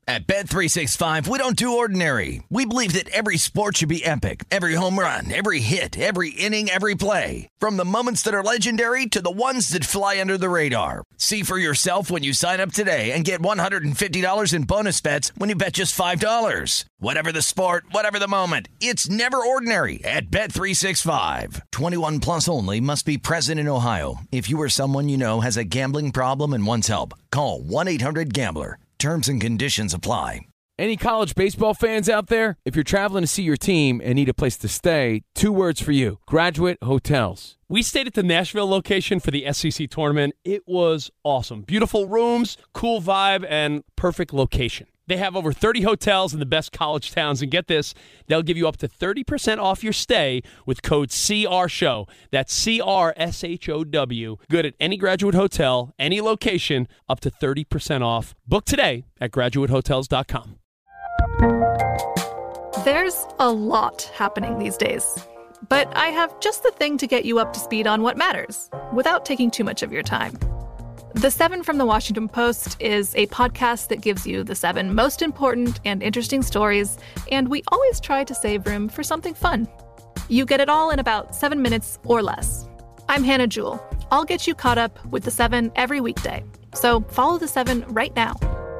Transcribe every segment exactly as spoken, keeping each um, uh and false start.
At Bet three sixty-five, we don't do ordinary. We believe that every sport should be epic. Every home run, every hit, every inning, every play. From the moments that are legendary to the ones that fly under the radar. See for yourself when you sign up today and get one hundred fifty dollars in bonus bets when you bet just five dollars. Whatever the sport, whatever the moment, it's never ordinary at Bet three sixty-five. twenty-one plus only. Must be present in Ohio. If you or someone you know has a gambling problem and wants help, call one eight hundred gambler. Terms and conditions apply. Any college baseball fans out there? If you're traveling to see your team and need a place to stay, two words for you: Graduate Hotels. We stayed at the Nashville location for the S E C tournament. It was awesome. Beautiful rooms, cool vibe, and perfect location. They have over thirty hotels in the best college towns, and get this, they'll give you up to thirty percent off your stay with code C R Show. That's C R S H O W. Good at any Graduate Hotel, any location, up to thirty percent off. Book today at graduate hotels dot com. There's a lot happening these days, but I have just the thing to get you up to speed on what matters without taking too much of your time. The Seven from the Washington Post is a podcast that gives you the seven most important and interesting stories, and we always try to save room for something fun. You get it all in about seven minutes or less. I'm Hannah Jewell. I'll get you caught up with the seven every weekday. So follow the seven right now.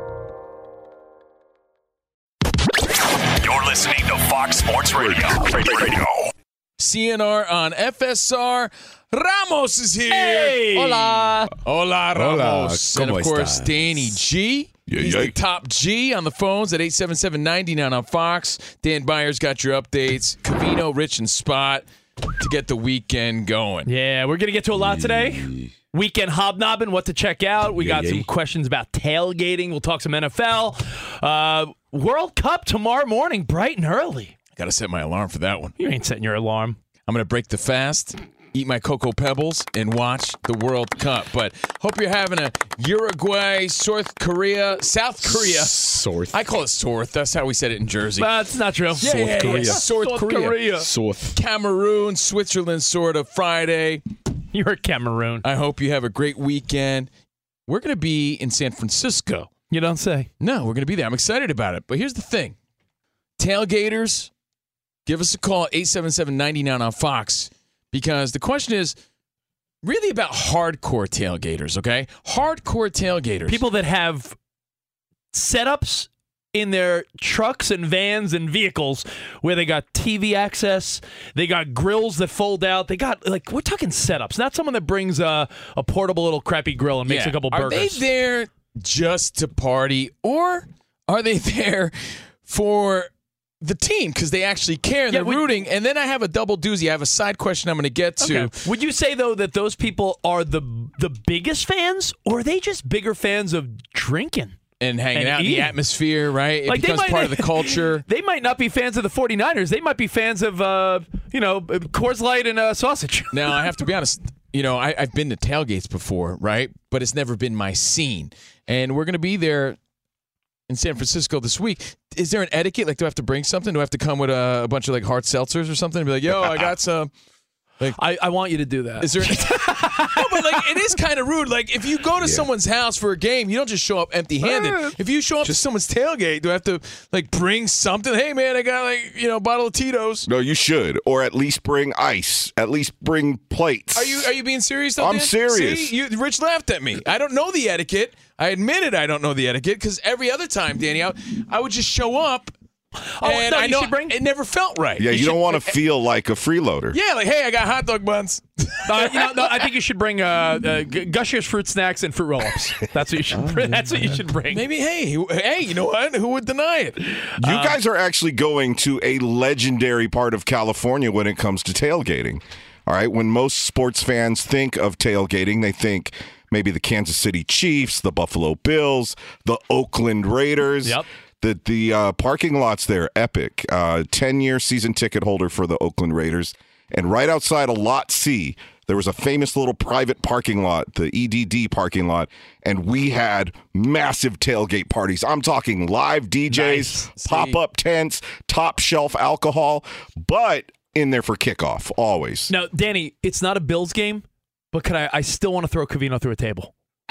You're listening to Fox Sports Radio. Radio. C N R on F S R. Ramos is here. Hey! Hola. Hola, Ramos. Hola. And, of ¿Cómo course, estás? Danny G. Yeah, He's yeah. the top G on the phones at eight seven seven, nine nine on Fox. Dan Byers got your updates. Covino, Rich, and Spot to get the weekend going. Yeah, we're going to get to a lot today. Weekend hobnobbing, what to check out. We Yeah, got yeah. some questions about tailgating. We'll talk some N F L. Uh, World Cup tomorrow morning, bright and early. Got to set my alarm for that one. You ain't setting your alarm. I'm going to break the fast, eat my Cocoa Pebbles, and watch the World Cup. But hope you're having a Uruguay, South Korea, South Korea. South. I call it South. That's how we said it in Jersey. But it's not true. Yeah, yeah, yeah, Korea. yeah. South Korea. South. Cameroon, Switzerland, sort of Friday. You're Cameroon. I hope you have a great weekend. We're going to be in San Francisco. You don't say. No, we're going to be there. I'm excited about it. But here's the thing. Tailgaters, give us a call, eight seven seven, nine nine on Fox, because the question is really about hardcore tailgaters, okay? Hardcore tailgaters. People that have setups in their trucks and vans and vehicles where they got T V access, they got grills that fold out, they got, like, we're talking setups, not someone that brings a, a portable little crappy grill and makes Yeah. a couple Are burgers. they there just to party, or are they there for the team because they actually care and Yeah, they're we- rooting? And then I have a double doozy. I have a side question I'm going to get to. Okay. Would you say, though, that those people are the the biggest fans, or are they just bigger fans of drinking? And hanging And out in the eating. atmosphere, right? It Like, they becomes might- part of the culture. They might not be fans of the 49ers. They might be fans of, uh, you know, Coors Light and uh, sausage. Now, I have to be honest. You know, I, I've been to tailgates before, right? But it's never been my scene. And we're going to be there in San Francisco this week. Is there an etiquette? Like, do I have to bring something? Do I have to come with a, a bunch of, like, hard seltzers or something? And be like, yo, I got some. I, I want you to do that. Is there? No, but like it is kind of rude. Like if you go to someone's house for a game, you don't just show up empty-handed. If you show up to someone's tailgate, do I have to like bring something? Hey man, I got like you know a bottle of Tito's. No, you should, or at least bring ice. At least bring plates. Are you are you being serious? Though, I'm Dan? serious. See, you, Rich laughed at me. I don't know the etiquette. I admitted I don't know the etiquette because every other time, Danny, I, I would just show up. Oh, and no, I you know should bring- it never felt right. Yeah, you, should- don't want to feel like a freeloader. Yeah, like hey, I got hot dog buns. Uh, you know, no, I think you should bring uh, uh, G- Gushers fruit snacks and fruit roll-ups. That's what you should. Bring. That's what you should bring. Maybe hey, who- hey, you know what? Who would deny it? You guys are actually going to a legendary part of California when it comes to tailgating. All right, when most sports fans think of tailgating, they think maybe the Kansas City Chiefs, the Buffalo Bills, the Oakland Raiders. Yep. The the uh, parking lots there, epic. Uh, ten-year season ticket holder for the Oakland Raiders. And right outside of Lot C, there was a famous little private parking lot, the E D D parking lot, and we had massive tailgate parties. I'm talking live D Js, Nice. pop-up tents, top shelf alcohol, but in there for kickoff, always. Now, Danny, it's not a Bills game, but could I? I still want to throw Covino through a table.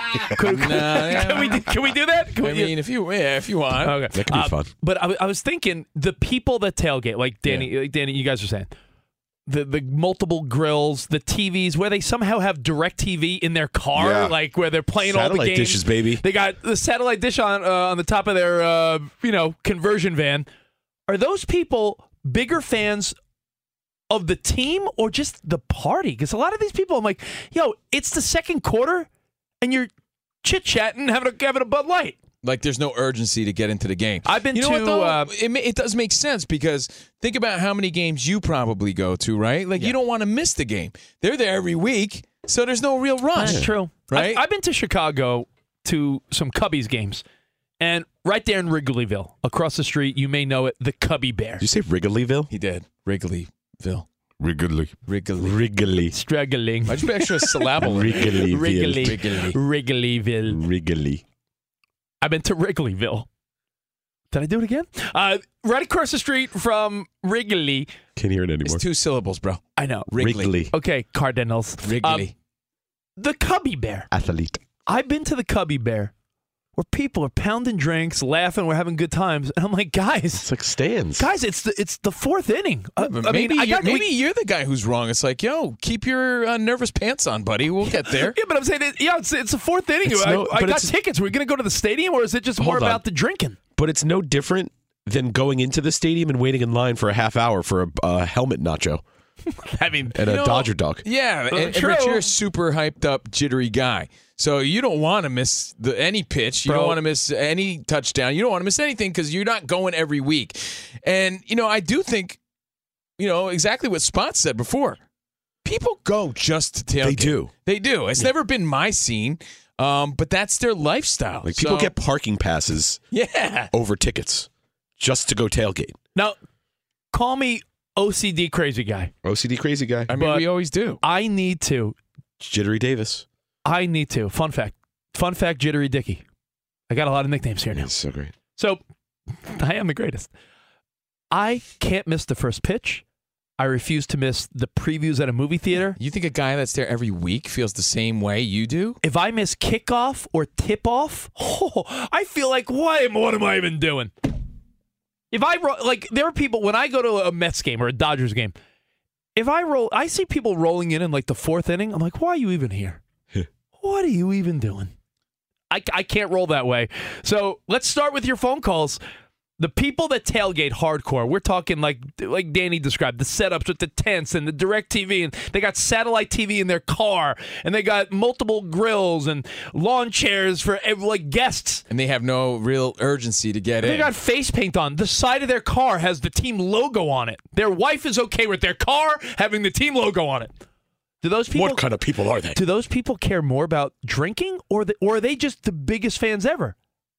Could, Nah, yeah. can we do, can we do that? Can I we, mean, if you yeah, if you want. okay. That could be Uh, fun. But I, I was thinking the people that tailgate, like Danny, like Danny, you guys are saying, the the multiple grills, the T Vs, where they somehow have direct T V in their car, Yeah. like where they're playing all the Satellite games. dishes, baby. They got the satellite dish on uh, on the top of their uh, you know conversion van. Are those people bigger fans of the team or just the party? Because a lot of these people, I'm like, yo, it's the second quarter, and you're chit chatting, having a having a Bud Light. Like there's no urgency to get into the game. I've been you know to, what, though? uh, it, ma- it does make sense because think about how many games you probably go to, right? Like you don't want to miss the game. They're there every week, so there's no real rush. That's true. Right? I, I've been to Chicago to some Cubbies games, and right there in Wrigleyville, across the street, you may know it, the Cubby Bear. Did you say Wrigleyville? He did. Wrigleyville. Wrigley. Wrigley. Wrigley. Struggling. Why'd you put extra syllable? in it? Wrigley. Wrigley. Wrigleyville. Wrigley. I've been to Wrigleyville. Did I do it again? Uh, right across the street from Wrigley. Can't hear it It's anymore. two syllables, bro. I know. Wrigley. Wrigley. Okay, Cardinals. Wrigley. Um, the Cubby Bear. Athlete. I've been to the Cubby Bear where people are pounding drinks, laughing, we're having good times. And I'm like, guys, It's like stands. guys, it's the it's the fourth inning. Uh, But I maybe mean, I you're, got maybe we- you're the guy who's wrong. It's like, yo, keep your uh, nervous pants on, buddy. We'll get there. Yeah, but I'm saying, it, yeah, it's, it's the fourth inning. It's I, no- I but got it's- tickets. Are we going to go to the stadium, or is it just more Hold on. about the drinking? But it's no different than going into the stadium and waiting in line for a half hour for a, a helmet nacho I mean, and a You know, Dodger dog. Yeah, and, and true. Rich, you're a super hyped up, jittery guy. So you don't want to miss the, any pitch. You Bro. don't want to miss any touchdown. You don't want to miss anything because you're not going every week. And, you know, I do think, you know, exactly what Spot said before. People go just to tailgate. They do. They do. It's never been my scene, um, but that's their lifestyle. Like people So, get parking passes Yeah. over tickets just to go tailgate. now, call me O C D crazy guy. O C D crazy guy. I mean, But- we always do. I need to. Jittery Davis. I need to. Fun fact. Fun fact, Jittery Dicky. I got a lot of nicknames here now. It's so great. So, I am the greatest. I can't miss the first pitch. I refuse to miss the previews at a movie theater. You think a guy that's there every week feels the same way you do? If I miss kickoff or tip off, oh, I feel like, why? What am I even doing? If I ro- like, there are people when I go to a Mets game or a Dodgers game. If I roll, I see people rolling in in like the fourth inning. I'm like, why are you even here? What are you even doing? I, I can't roll that way. So let's start with your phone calls. The people that tailgate hardcore, we're talking like like Danny described, the setups with the tents and the direct T V, and they got satellite T V in their car, and they got multiple grills and lawn chairs for like guests. And they have no real urgency to get They in. got face paint on. The side of their car has the team logo on it. Their wife is okay with their car having the team logo on it. Do those people? What kind of people are they? Do those people care more about drinking, or the, or are they just the biggest fans ever?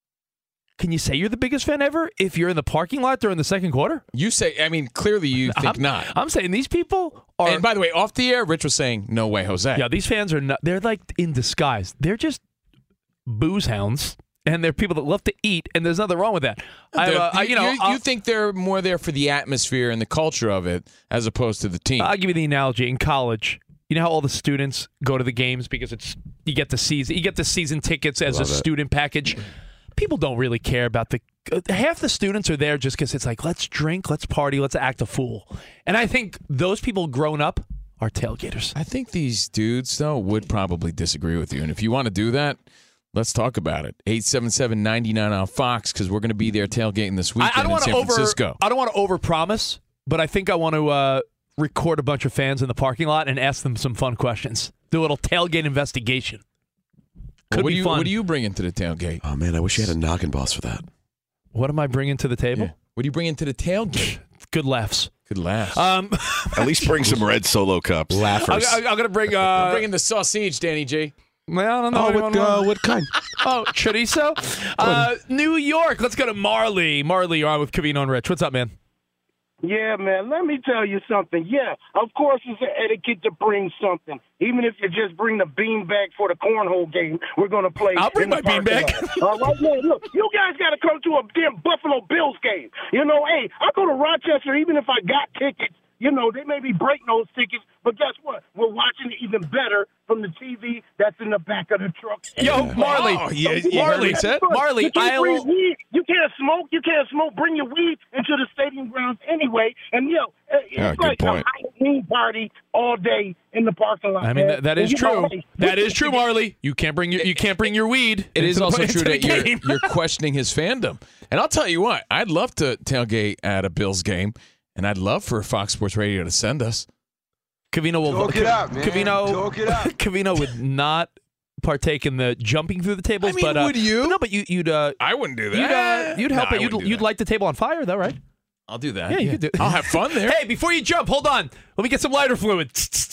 Can you say you're the biggest fan ever if you're in the parking lot during the second quarter? You say, I mean, clearly you think I'm, not. I'm saying these people are. And by the way, off the air, Rich was saying, no way, Jose. yeah, these fans are not. They're like in disguise. They're just booze hounds, and they're people that love to eat, and there's nothing wrong with that. I, They're- uh, I, you know, you, I'll, you think they're more there for the atmosphere and the culture of it as opposed to the team. I'll give you the analogy. In college, you know how all the students go to the games because it's you get the season you get the season tickets as a Love it. student package. People don't really care about the uh, half the students are there just because it's like let's drink, let's party, let's act a fool. And I think those people grown up are tailgaters. I think these dudes, though, would probably disagree with you. And if you want to do that, let's talk about it. eight seven seven, nine nine on Fox, because we're going to be there tailgating this weekend I, I don't in want to San over Francisco. I don't want to overpromise, but I think I want to uh, record a bunch of fans in the parking lot and ask them some fun questions. Do a little tailgate investigation. Could Well, what, be do you, fun. what do you bring into the tailgate? Oh, man, I wish you had a noggin boss for that. What am I bringing to the table? Yeah. What do you bring into the tailgate? Good laughs. Good laughs. Um, At least bring some red Solo cups. I, Laughers. I, I'm gonna bring. Uh, I'm bringing the sausage, Danny G. I don't know. oh, anyone what, uh, want- what kind? oh, chorizo. Uh, New York. Let's go to Marley. Marley, you're on with Covino and Rich. What's up, man? Yeah, man, let me tell you something. Yeah, of course it's an etiquette to bring something. Even if you just bring the beanbag for the cornhole game we're going to play. I'll bring in the my parking beanbag. lot. All right, man, look, you guys got to come to a damn Buffalo Bills game. You know, hey, I go to Rochester even if I got tickets. You know, they may be break those tickets, but guess what? we're watching it even better from the T V that's in the back of the truck. Yo, Marley, Oh, yeah, you heard Marley, what he said? Marley, You can't I'll. bring weed. You can't smoke. You can't smoke. Bring your weed into the stadium grounds anyway. And yo, it's Yeah, good like point. a Halloween party all day in the parking lot. I mean, man. that, that is And you know, true. hey, That is true, Marley. You can't bring your you can't bring your weed. It is into also the- true into that the you're, game. you're questioning his fandom. And I'll tell you what, I'd love to tailgate at a Bills game, and I'd love for Fox Sports Radio to send us. Cavino will Talk it out, man. Cavino, Talk it out. Cavino would not partake in the jumping through the tables. I mean, but uh, would you? No, but you, you'd uh, I wouldn't do you'd uh, you'd help No, I it. You'd wouldn't do you'd that. light the table on fire, though, right? I'll do that. Yeah, you could do. I'll have fun there. Hey, before you jump, hold on. Let me get some lighter fluid.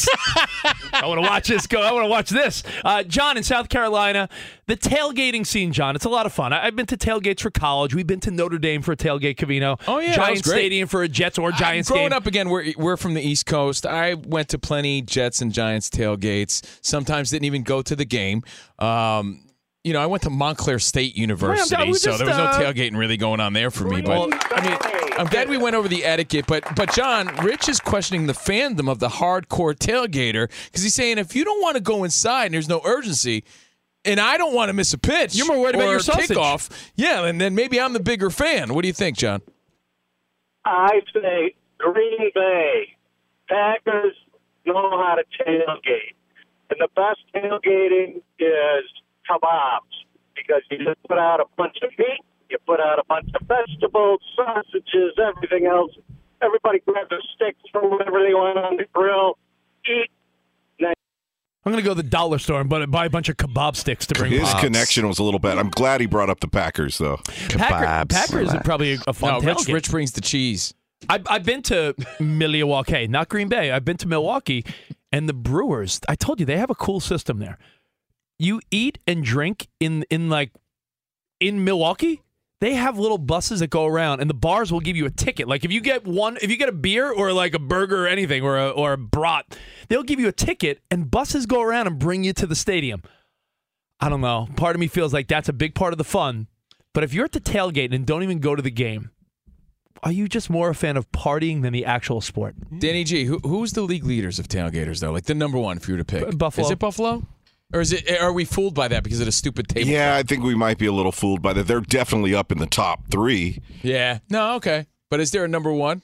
I want to watch this go. I want to watch this. Uh, John in South Carolina, the tailgating scene, John, it's a lot of fun. I, I've been to tailgates for college. We've been to Notre Dame for a tailgate, Cavino. Oh, yeah, that Giants was great. Stadium for a Jets or Giants Growing game. up, again, we're, we're from the East Coast. I went to plenty Jets and Giants tailgates. Sometimes didn't even go to the game. Um, you know, I went to Montclair State University, Well, I'm- so just, there was no uh, tailgating really going on there for me. But Well, I mean, I'm glad we went over the etiquette, but but John, Rich is questioning the fandom of the hardcore tailgater because he's saying if you don't want to go inside and there's no urgency, and I don't want to miss a pitch, You're more worried about or your sausage. kickoff, yeah, and then maybe I'm the bigger fan. What do you think, John? I say Green Bay Packers know how to tailgate, and the best tailgating is kebabs because you just put out a bunch of meat. You put out a bunch of vegetables, sausages, everything else. Everybody grabs a stick, throw whatever they want on the grill, eat. I'm going to go to the dollar store and buy buy a bunch of kebab sticks to bring His home. connection was a little bad. I'm glad he brought up the Packers, though. Packer, Kebabs. Packers are probably a, a fun No, Rich, tailgate. Rich brings the cheese. I've, I've been to Milwaukee, not Green Bay. I've been to Milwaukee, and the Brewers, I told you, they have a cool system there. You eat and drink in, in like, in Milwaukee, they have little buses that go around, and the bars will give you a ticket. Like if you get one, if you get a beer or like a burger or anything or a, or a brat, they'll give you a ticket, and buses go around and bring you to the stadium. I don't know. Part of me feels like that's a big part of the fun. But if you're at the tailgate and don't even go to the game, are you just more a fan of partying than the actual sport? Danny G, who, who's the league leaders of tailgaters, though? Like the number one if you were to pick. B- Buffalo. Is it Buffalo? Or is it? Are we fooled by that because of the stupid table? Yeah, I think we might be a little fooled by that. They're definitely up in the top three. Yeah. No, okay. But is there a number one?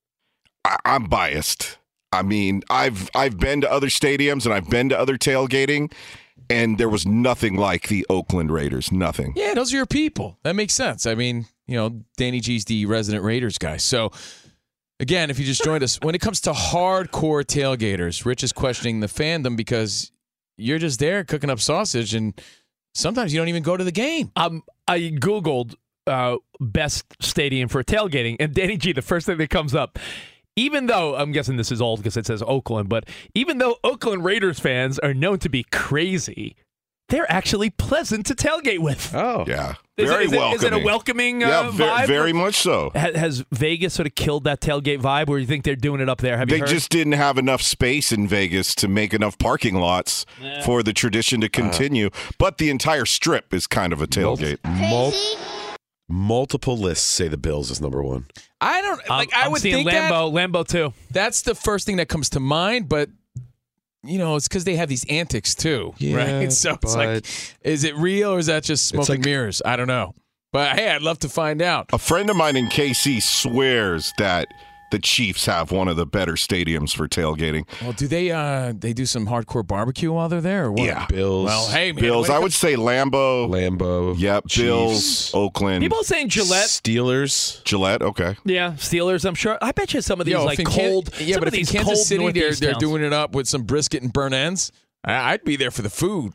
I, I'm biased. I mean, I've I've been to other stadiums and I've been to other tailgating, and there was nothing like the Oakland Raiders. Nothing. Yeah, those are your people. That makes sense. I mean, you know, Danny G's the resident Raiders guy. So, again, if you just joined us, when it comes to hardcore tailgaters, Rich is questioning the fandom because you're just there cooking up sausage, and sometimes you don't even go to the game. Um, I Googled uh, best stadium for tailgating, and Danny G, the first thing that comes up, even though, I'm guessing this is old because it says Oakland, but even though Oakland Raiders fans are known to be crazy, they're actually pleasant to tailgate with. Oh. Yeah. Is Very it, is it, welcoming. is it a welcoming uh, Yeah, ve- vibe? very much so. Ha- Has Vegas sort of killed that tailgate vibe, or you think they're doing it up there? Have you They heard? just didn't have enough space in Vegas to make enough parking lots Yeah. for the tradition to continue. but the entire strip is kind of a tailgate. Mul- multiple lists say the Bills is number one. I don't I'm- like. I I'm would seeing think that Lambeau, Lambeau too. that's the first thing that comes to mind, but you know, it's because they have these antics too, Yeah, right? So it's like, but- is it real or is that just smoke and like- mirrors? I don't know. But hey, I'd love to find out. A friend of mine in K C swears that the Chiefs have one of the better stadiums for tailgating. Well, do they uh they do some hardcore barbecue while they're there or what? Yeah. Bills. Well, hey, man. Bills, when it I would comes- say Lambeau. Lambeau. Yep, Chiefs. Bills, Oakland, People are saying Gillette. Steelers. Gillette. Okay. Yeah, Steelers, I'm sure. I bet you some of these Yo, like if in Can- cold. yeah, some but of if in these Kansas cold City they're Northeast they're towns. doing it up with some brisket and burnt ends, I, I'd be there for the food.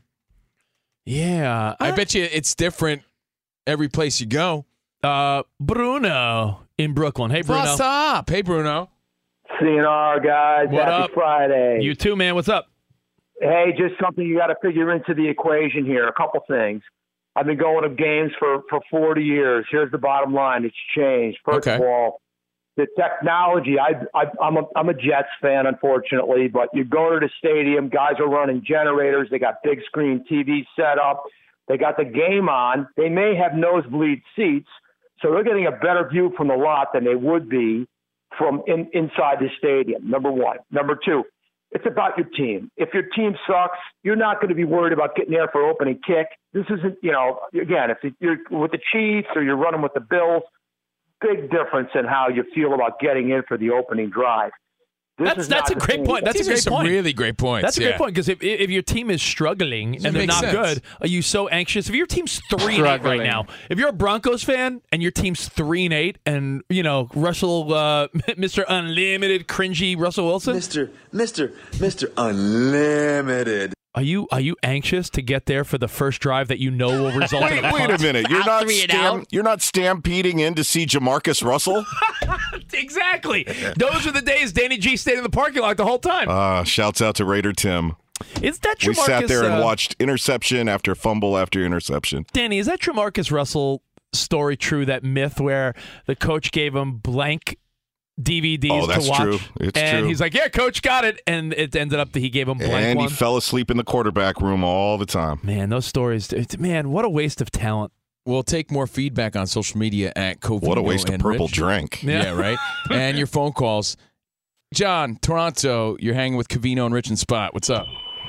Yeah, I bet you it's different every place you go. Uh, Bruno in Brooklyn. Hey, Bruno. What's up? Hey, Bruno. C N R guys, What happy up? Friday. You too, man. What's up? Hey, just something you got to figure into the equation here. A couple things. I've been going to games for, for forty years. Here's the bottom line. It's changed. First Okay. of all, the technology. I, I, I'm, a, I'm a Jets fan, unfortunately, but you go to the stadium, guys are running generators. They got big screen T V set up. They got the game on. They may have nosebleed seats, so they're getting a better view from the lot than they would be from in, inside the stadium, number one. Number two, It's about your team. If your team sucks, you're not going to be worried about getting there for opening kick. This isn't, you know, again, if you're with the Chiefs or you're running with the Bills, big difference in how you feel about getting in for the opening drive. This That's is that's a not the great team. point. That's These a are great some point. really great points. That's a yeah. great point because if if your team is struggling and they're makes not sense. good, are you so anxious? If your team's three and eight right Struggling. now, if you're a Broncos fan and your team's three and eight, and you know Russell, uh, Mister Unlimited, cringy Russell Wilson, Mister Mister Mister Unlimited. Are you are you anxious to get there for the first drive that you know will result Wait, in a wait a punt? minute. You're Out not three and stam- out? you're not stampeding in to see Jamarcus Russell? Exactly. Those are the days Danny G stayed in the parking lot the whole time. Uh, shouts out to Raider Tim. Is that Jamarcus? We sat there and uh, watched interception after fumble after interception. Danny, is that Jamarcus Russell story true? That myth where the coach gave him blank D V Ds Oh, that's to watch, true. It's and true. he's like, "Yeah, coach got it," and it ended up that he gave him blank And one. he fell asleep in the quarterback room all the time. Man, those stories, it's, man, what a waste of talent. We'll take more feedback on social media at Covino What a waste of and purple Rich. drink. Yeah, right? And your phone calls. John, Toronto, you're hanging with Covino and Rich and Spot. What's up?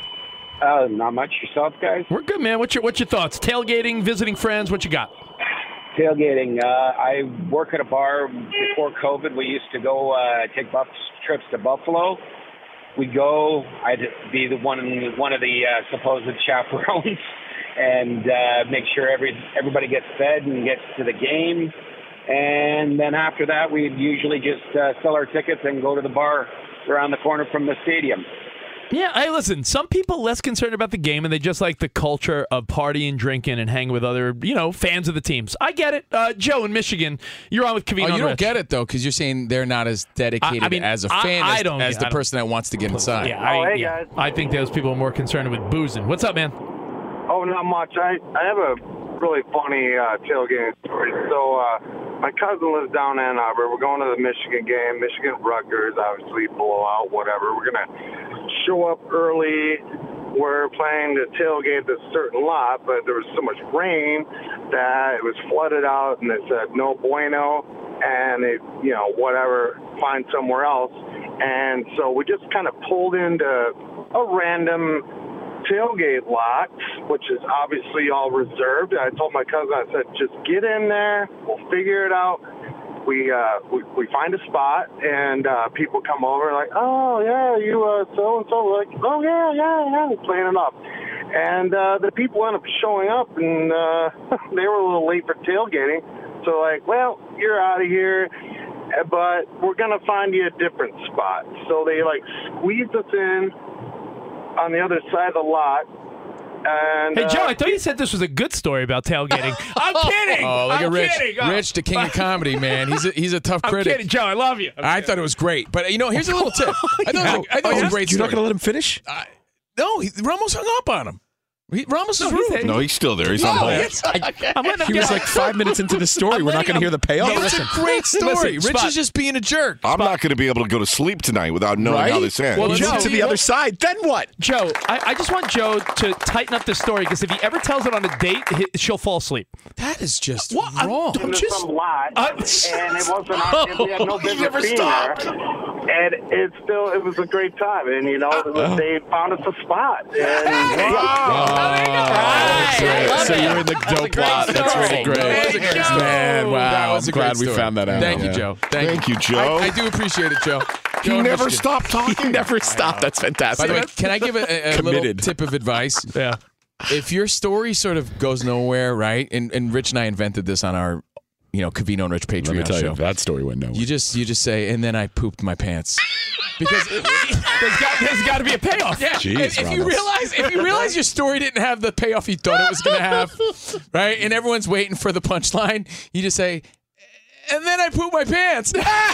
Uh, not much. Yourself, guys? We're good, man. What's your what's your thoughts? Tailgating, visiting friends. What you got? Tailgating. Uh, I work at a bar. Before COVID, we used to go uh, take bus trips to Buffalo. We go. I'd be the one one of the uh, supposed chaperones, and uh, make sure every everybody gets fed and gets to the game. And then after that, we'd usually just uh, sell our tickets and go to the bar around the corner from the stadium. Yeah, hey, listen, some people less concerned about the game and they just like the culture of partying, drinking, and hanging with other, you know, fans of the teams. I get it. Uh, Joe in Michigan, you're on with Covino Oh, you and don't Rich. get it, though, because you're saying they're not as dedicated I- I mean, as a I- fan I as, don't as get- the I don't- person that wants to get inside. Yeah, I, Oh, hey, yeah. guys. I think those people are more concerned with boozing. What's up, man? Oh, not much. I, I have a really funny uh, tailgating story. So uh, my cousin lives down in Ann Arbor. We're going to the Michigan game, Michigan Rutgers, obviously blowout, whatever. We're going to show up early. We're planning to tailgate this certain lot, but there was so much rain that it was flooded out, and it said no bueno, and it, you know, whatever, find somewhere else. And so we just kind of pulled into a random tailgate lot, which is obviously all reserved. I told my cousin, I said, just get in there, we'll figure it out. We uh we, we find a spot, and uh people come over like, oh yeah, you uh so and so, like, oh yeah, yeah, yeah, playing it up. And uh the people end up showing up, and uh they were a little late for tailgating. So like, well, you're out of here, but we're gonna find you a different spot. So they like squeezed us in on the other side of the lot. And, Hey, Joe, uh, I thought you said this was a good story about tailgating. I'm kidding. Oh, look I'm at Rich. kidding. Oh. Rich, the king of comedy, man. He's a, he's a tough I'm critic. kidding, Joe. I love you. I'm I kidding. thought it was great. But, you know, here's a little tip. I thought it was a, I thought it was a great You're not story. going to let him finish? Uh, no, he, Ramos hung up on him. He, Ramos is No, he's rude. a- No, he's still there. He's on No, hold. it's- I'm letting him He get was like five minutes into the story. We're not going to hear the payoff. It's listen. a great story. Listen, Rich Spot. is just being a jerk. I'm not going to be able to go to sleep tonight without knowing Right? how this ends. Well, Well, move Joe, to the you- other side. Then what? Joe, I, I just want Joe to tighten up the story because if he ever tells it on a date, he, she'll fall asleep. That is just What? I- wrong. don't into just- some lot, Uh, and it wasn't. Our, we had no You business never being stopped. there. And it still, it was a great time, and you know, it was, they found us a spot. And, Oh, so you're in the dope lot. That's story. really great. That was a great story. Man, wow. That was a I'm glad great we story. found that out. Thank you, Yeah. Joe. Thank, Thank you, Joe. I, I do appreciate it, Joe. He Joe in never Michigan. stopped talking. Never stop. That's fantastic. By the way, can I give a, a, a little Committed. tip of advice? Yeah. If your story sort of goes nowhere, right? And, and Rich and I invented this on our, you know, Covino and Rich Patreon Let me tell show. you, that story went nowhere. You just you just say, and then I pooped my pants. Because it, There's got, there's got to be a payoff. yeah, Jeez, if, if you Ramos. realize if you realize your story didn't have the payoff you thought it was going to have, right? And everyone's waiting for the punchline, you just say, and then I pooped my pants.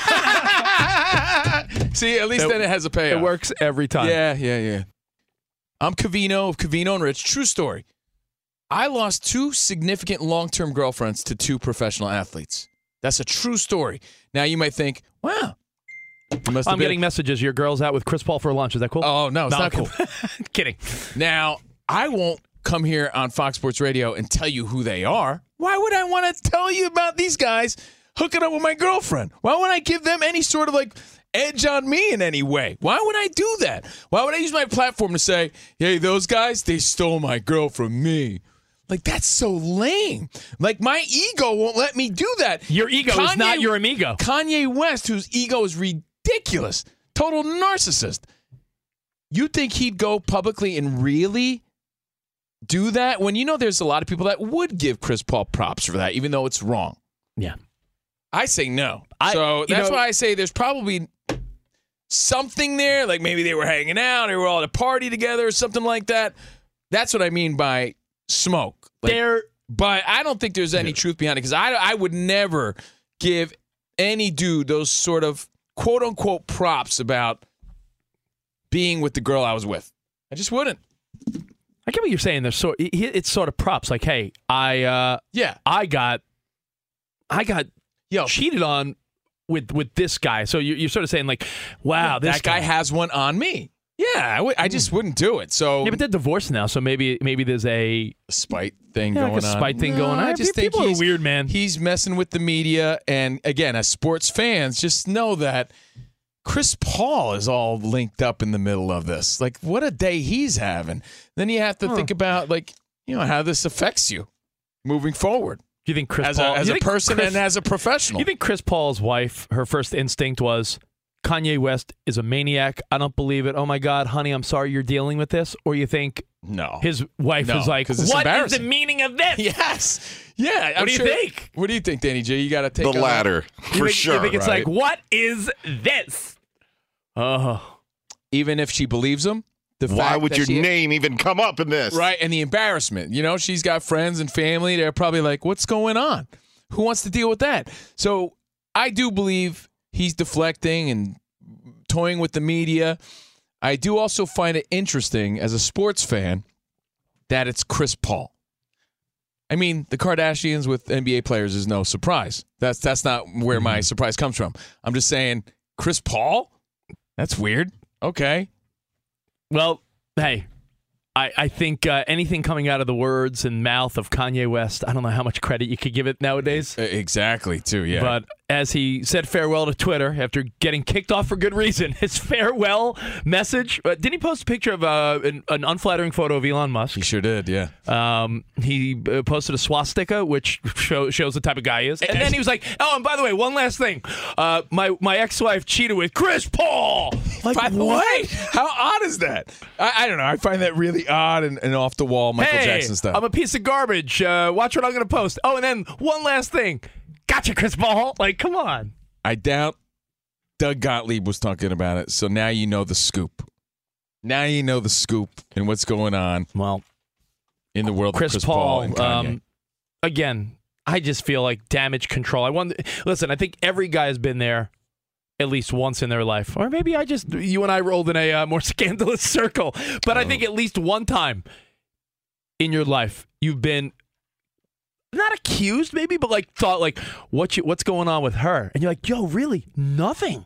See, at least It- then it has a payoff. It works every time. Yeah, yeah, yeah. I'm Covino of Covino and Rich. True story. I lost two significant long-term girlfriends to two professional athletes. That's a true story. Now you might think, wow. You must have I'm been- getting messages. Your girl's out with Chris Paul for lunch. Is that cool? Oh, no, it's not cool. Kidding. Now, I won't come here on Fox Sports Radio and tell you who they are. Why would I want to tell you about these guys hooking up with my girlfriend? Why would I give them any sort of like edge on me in any way. Why would I do that? Why would I use my platform to say, hey, those guys, they stole my girl from me? Like, that's so lame. Like, my ego won't let me do that. Your ego Kanye, is not your amigo. Kanye West, whose ego is ridiculous, total narcissist. You think he'd go publicly and really do that when you know there's a lot of people that would give Chris Paul props for that, even though it's wrong? Yeah. I say no. I, so that's know, why I say there's probably something there. Like maybe they were hanging out, they were all at a party together or something like that. That's what I mean by smoke. Like, there, but I don't think there's any truth behind it because I, I would never give any dude those sort of quote unquote props about being with the girl I was with. I just wouldn't. I get what you're saying. There's so it's sort of props. Like, hey, I uh, yeah, I got, I got Yo. cheated on with with this guy. So you're, you're sort of saying like, wow, yeah, this that guy, guy has one on me. Yeah, I, w- I just wouldn't do it. So yeah, but they're divorced now, so maybe maybe there's a spite thing yeah, going like a on. Spite thing no, going on. I just think people he's are weird, man. He's messing with the media, and again, as sports fans, just know that Chris Paul is all linked up in the middle of this. Like, what a day he's having. Then you have to huh. think about like you know how this affects you moving forward. Do you think Chris as Paul, a, as a person Chris, and as a professional? You think Chris Paul's wife, her first instinct was, Kanye West is a maniac. I don't believe it. Oh, my God, honey, I'm sorry you're dealing with this. Or you think no, his wife no, was like, what is the meaning of this? Yes. Yeah. What I'm do you sure, think? What do you think, Danny J? You got to take the latter, a, for think, sure. You think it's right? like, what is this? Oh. Even if she believes him? The Why fact would that your she, name even come up in this? Right, and the embarrassment. You know, she's got friends and family. They're probably like, what's going on? Who wants to deal with that? So I do believe he's deflecting and toying with the media. I do also find it interesting as a sports fan that it's Chris Paul. I mean, the Kardashians with N B A players is no surprise. That's that's not where mm-hmm. my surprise comes from. I'm just saying, Chris Paul? That's weird. Okay. Well, hey, I, I think uh, anything coming out of the words and mouth of Kanye West, I don't know how much credit you could give it nowadays. Exactly, too, yeah. But as he said farewell to Twitter after getting kicked off for good reason, his farewell message, uh, didn't he post a picture of uh, an, an unflattering photo of Elon Musk? He sure did, yeah. Um, he uh, posted a swastika, which show, shows the type of guy he is. And then he was like, oh, and by the way, one last thing. Uh, my, my ex-wife cheated with Chris Paul. Like, by the way, how odd is that? I, I don't know. I find that really odd and, and off the wall Michael hey, Jackson stuff. I'm a piece of garbage. Uh, watch what I'm going to post. Oh, and then one last thing. Gotcha, Chris Paul. Like, come on. I doubt Doug Gottlieb was talking about it. So now you know the scoop. Now you know the scoop and what's going on. Well, in the world Chris, of Chris Paul, Paul and Kanye. Um, again, I just feel like damage control. I wonder. Listen, I think every guy has been there at least once in their life. Or maybe I just, you and I rolled in a uh, more scandalous circle. But oh. I think at least one time in your life, you've been not accused maybe, but like thought like, what you, what's going on with her? And you're like, yo, really? Nothing.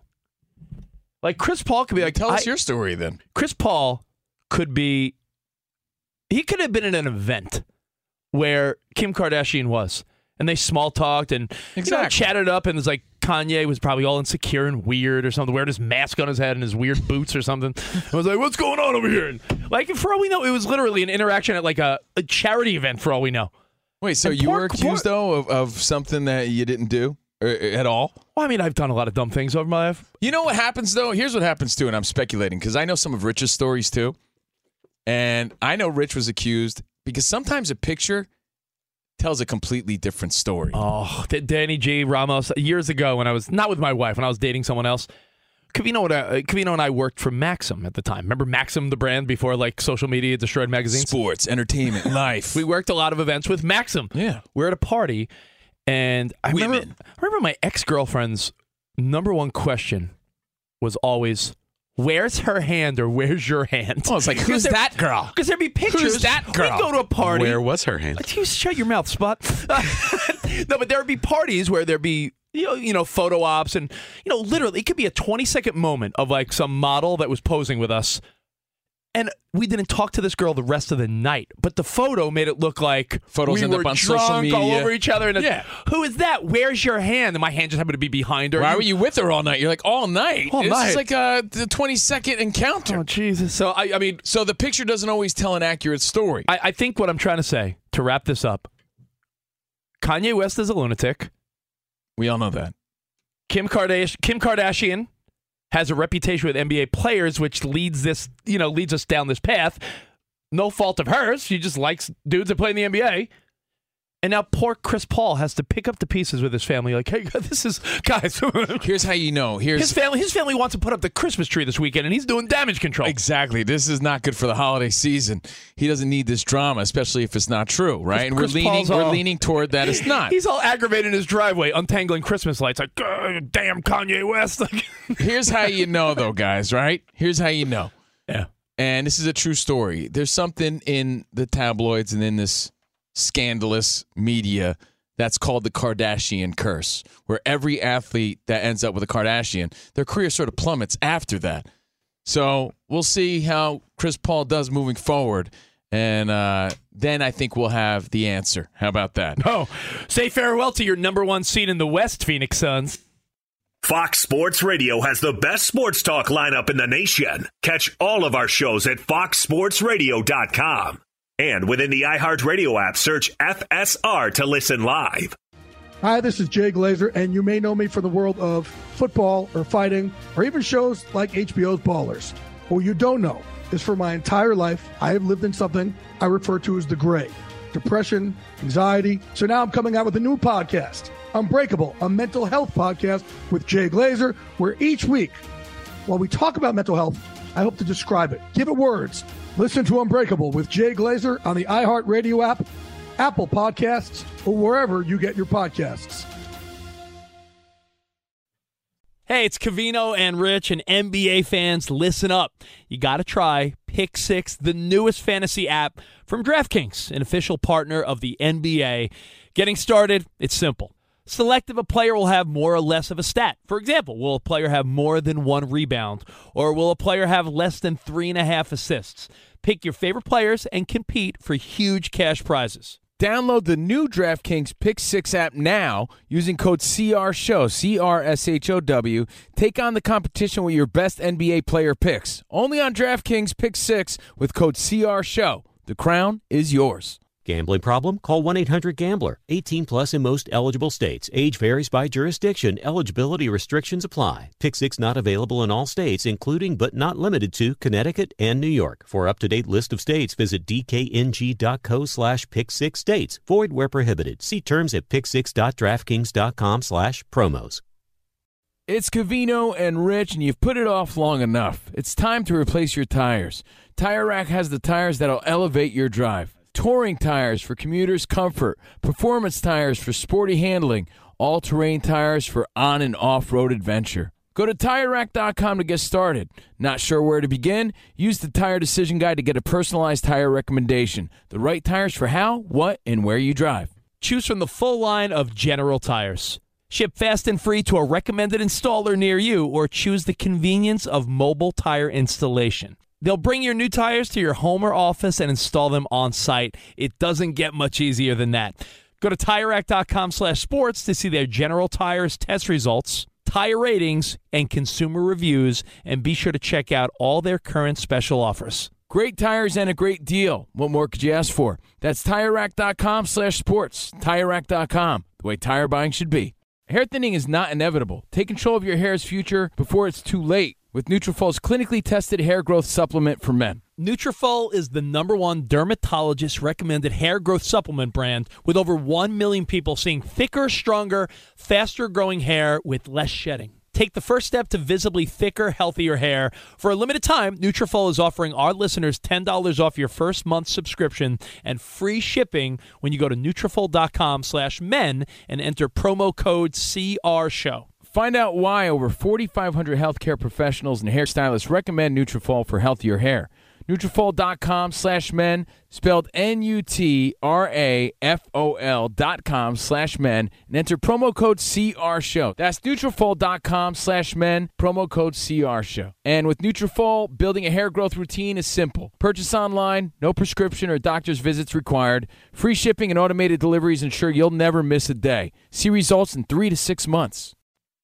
Like Chris Paul could be like, tell us I, your story then. Chris Paul could be, he could have been at an event where Kim Kardashian was. And they small talked and exactly. you know, chatted up, and it's like Kanye was probably all insecure and weird or something, wearing his mask on his head and his weird boots or something. I was like, "What's going on over here?" And like, for all we know, it was literally an interaction at like a, a charity event. For all we know. Wait, so and you poor, were accused poor, though of, of something that you didn't do or, at all? Well, I mean, I've done a lot of dumb things over my life. You know what happens though? Here's what happens too, and I'm speculating because I know some of Rich's stories too, and I know Rich was accused because sometimes a picture tells a completely different story. Oh, Danny G. Ramos, years ago when I was, not with my wife, when I was dating someone else, Covino and I, Covino and I worked for Maxim at the time. Remember Maxim, the brand, before like social media destroyed magazines? Sports, entertainment, life. We worked a lot of events with Maxim. Yeah. We were at a party, and I Women. remember, I remember my ex-girlfriend's number one question was always, where's her hand or where's your hand? Oh, it's like, who's there, that girl? Because there'd be pictures. Who's that girl? We'd go to a party. Where was her hand? You shut your mouth, Spot. No, but there would be parties where there'd be, you know, you know, photo ops and, you know, literally, it could be a twenty-second moment of like some model that was posing with us. And we didn't talk to this girl the rest of the night, but the photo made it look like Photos we end were up on drunk social media. all over each other. And Yeah. who is that? Where's your hand? And my hand just happened to be behind her. Why You- were you with her all night? You're like, all night? All this night. is like a twenty-second encounter. Oh, Jesus. So, I, I mean, So the picture doesn't always tell an accurate story. I, I think what I'm trying to say, to wrap this up, Kanye West is a lunatic. We all know that. Kim Kardashian, Kim Kardashian has a reputation with N B A players, which leads this, you know, leads us down this path. No fault of hers. She just likes dudes that play in the N B A. And now poor Chris Paul has to pick up the pieces with his family. Like, hey, this is, guys. Here's how you know. Here's his family. His family wants to put up the Christmas tree this weekend, and he's doing damage control. Exactly. This is not good for the holiday season. He doesn't need this drama, especially if it's not true, right? And we're Chris leaning, Paul's we're all- leaning toward that it's not. He's all aggravated in his driveway, untangling Christmas lights. Like, "Ugh, damn Kanye West. Here's how you know, though, guys, right? Here's how you know. Yeah. And this is a true story. There's something in the tabloids and in this scandalous media that's called the Kardashian curse, where every athlete that ends up with a Kardashian, their career sort of plummets after that. So we'll see how Chris Paul does moving forward. And uh, then I think we'll have the answer. How about that? No. Say farewell to your number one seed in the West, Phoenix Suns. Fox Sports Radio has the best sports talk lineup in the nation. Catch all of our shows at fox sports radio dot com. And within the iHeartRadio app, search F S R to listen live. Hi, this is Jay Glazer, and you may know me from the world of football or fighting or even shows like H B O's Ballers. What you don't know is for my entire life, I have lived in something I refer to as the gray. Depression, anxiety. So now I'm coming out with a new podcast, Unbreakable, a mental health podcast with Jay Glazer, where each week, while we talk about mental health, I hope to describe it, give it words. Listen to Unbreakable with Jay Glazer on the iHeartRadio app, Apple Podcasts, or wherever you get your podcasts. Hey, it's Covino and Rich, and N B A fans, listen up. You got to try Pick Six, the newest fantasy app from DraftKings, an official partner of the N B A. Getting started, it's simple. Select if a player will have more or less of a stat. For example, will a player have more than one rebound? Or will a player have less than three and a half assists? Pick your favorite players and compete for huge cash prizes. Download the new DraftKings Pick Six app now using code C R Show, C R S H O W. Take on the competition with your best N B A player picks. Only on DraftKings Pick Six with code C R Show. The crown is yours. Gambling problem? Call one eight hundred gambler. eighteen plus in most eligible states. Age varies by jurisdiction. Eligibility restrictions apply. Pick Six not available in all states, including but not limited to Connecticut and New York. For up-to-date list of states, visit dkng.co slash pick six states. Void where prohibited. See terms at pick six dot draftkings dot com slash promos. It's Covino and Rich, and you've put it off long enough. It's time to replace your tires. Tire Rack has the tires that'll elevate your drive. Touring tires for commuters' comfort, performance tires for sporty handling, all-terrain tires for on- and off-road adventure. Go to Tire Rack dot com to get started. Not sure where to begin? Use the Tire Decision Guide to get a personalized tire recommendation. The right tires for how, what, and where you drive. Choose from the full line of General Tires. Ship fast and free to a recommended installer near you, or choose the convenience of mobile tire installation. They'll bring your new tires to your home or office and install them on site. It doesn't get much easier than that. Go to Tire Rack dot com slash sports to see their General Tires test results, tire ratings, and consumer reviews, and be sure to check out all their current special offers. Great tires and a great deal. What more could you ask for? That's Tire Rack dot com slash sports. Tire Rack dot com, the way tire buying should be. Hair thinning is not inevitable. Take control of your hair's future before it's too late with Nutrafol's clinically tested hair growth supplement for men. Nutrafol is the number one dermatologist-recommended hair growth supplement brand, with over one million people seeing thicker, stronger, faster-growing hair with less shedding. Take the first step to visibly thicker, healthier hair. For a limited time, Nutrafol is offering our listeners ten dollars off your first month subscription and free shipping when you go to Nutrafol dot com slash men and enter promo code C R Show. Find out why over forty-five hundred healthcare professionals and hairstylists recommend Nutrafol for healthier hair. Nutrafol.com slash men, spelled N U T R A F O L dot com slash men, and enter promo code C R Show. That's Nutrafol.com slash men, promo code C R Show. And with Nutrafol, building a hair growth routine is simple. Purchase online, no prescription or doctor's visits required. Free shipping and automated deliveries ensure you'll never miss a day. See results in three to six months.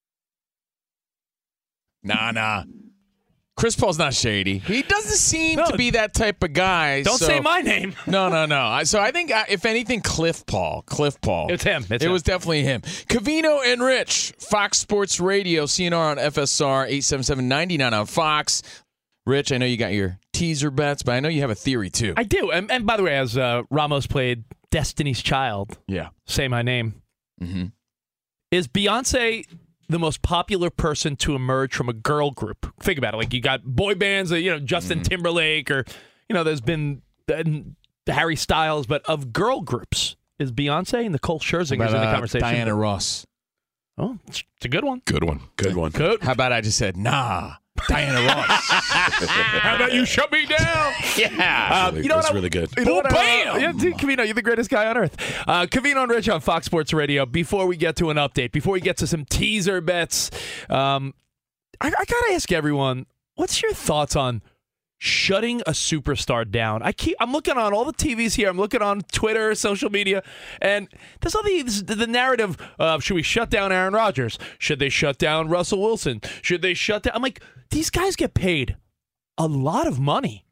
Nah, nah. Chris Paul's not shady. He doesn't seem No. to be that type of guy. Don't so- say my name. No, no, no. I- So I think, uh, if anything, Cliff Paul. Cliff Paul. It's him. It's it him. was definitely him. Cavino and Rich, Fox Sports Radio, C N R on F S R, eight seven seven, nine nine on Fox. Rich, I know you got your teaser bets, but I know you have a theory, too. I do. And, and by the way, as uh, Ramos played Destiny's Child, yeah. Say My Name, mm-hmm. is Beyonce the most popular person to emerge from a girl group? Think about it. Like, you got boy bands, uh, you know, Justin Mm-hmm. Timberlake, or, you know, there's been uh, Harry Styles, but of girl groups, is Beyonce and Nicole Scherzinger's About, in the uh, conversation. Diana Ross. Oh, it's it's a good one. Good one. Good one. Good. How about I just said, nah, Diana Ross. How about you shut me down? Yeah. Um, you know That's what I- really good. You know what I- Bam! Yeah, dude, Cavino, you're the greatest guy on earth. Uh, Cavino and Rich on Fox Sports Radio. Before we get to an update, before we get to some teaser bets, um, I, I gotta ask everyone, what's your thoughts on shutting a superstar down? I keep, I'm looking on all the T Vs here. I'm looking on Twitter, social media, and there's all the this, the narrative of, should we shut down Aaron Rodgers? Should they shut down Russell Wilson? Should they shut down? I'm like, these guys get paid a lot of money.